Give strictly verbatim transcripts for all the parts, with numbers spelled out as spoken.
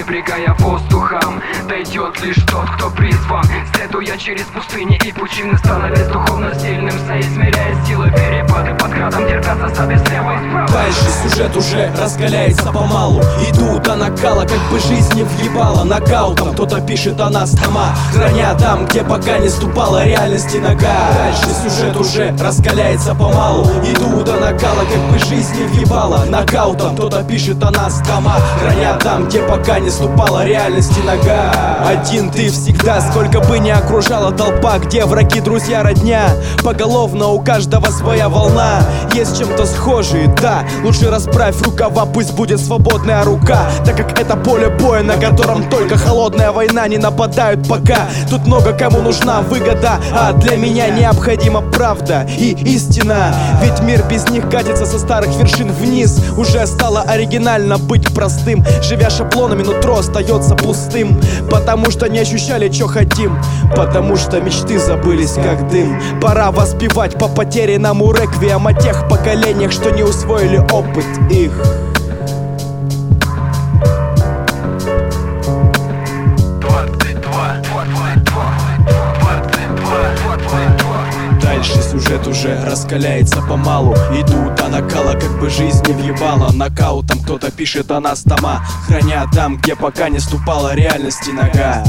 пренебрегая воздухом. Дойдет лишь тот, кто призван, следуя через пустыни и пучины, становясь духовно сильным, соизмеряя силы, перепады под градом, держаться себе слева и справа. Дальше сюжет уже раскаляется помалу. Иду до накала, как бы жизнь не въебала нокаутом. Кто-то пишет о нас тома, храня там, где пока не ступала реальности нога. Дальше сюжет уже раскаляется помалу. Иду до накала, как бы жизнь не въебала нокаутом. Кто-то пишет о нас тома, храня там, где пока не ступала реальности нога. Один ты всегда, сколько бы ни окружала толпа, где враги, друзья, родня. Поголовно у каждого своя волна. Есть чем-то схожие, да. Лучше расправь рукава, пусть будет свободная рука, так как это поле боя, на котором только холодная война. Не нападают пока, тут много кому нужна выгода, а для меня необходима правда и истина. Ведь мир без них катится со старых вершин вниз. Уже стало оригинально быть простым, живя шаблонами, нутро остается пустым. Потому что не ощущали, что хотим, потому что мечты забылись как дым. Пора воспевать по потерянному реквием о тех поколениях, что не усвоили опыт их. Дальше сюжет уже раскаляется помалу. Иду до накала, как бы жизнь не въебала нокаутом. Кто-то пишет о нас тома, храня там, где пока не ступала реальности нога.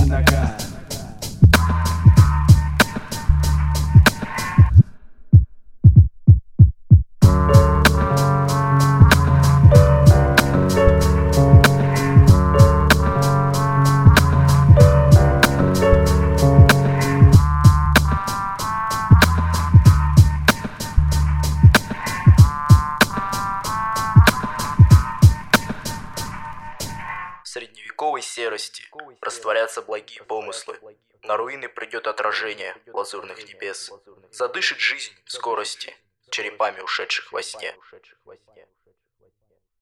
Средневековой серости растворятся благие помыслы. На руины придет отражение лазурных небес. Задышит жизнь в скорости черепами ушедших во сне.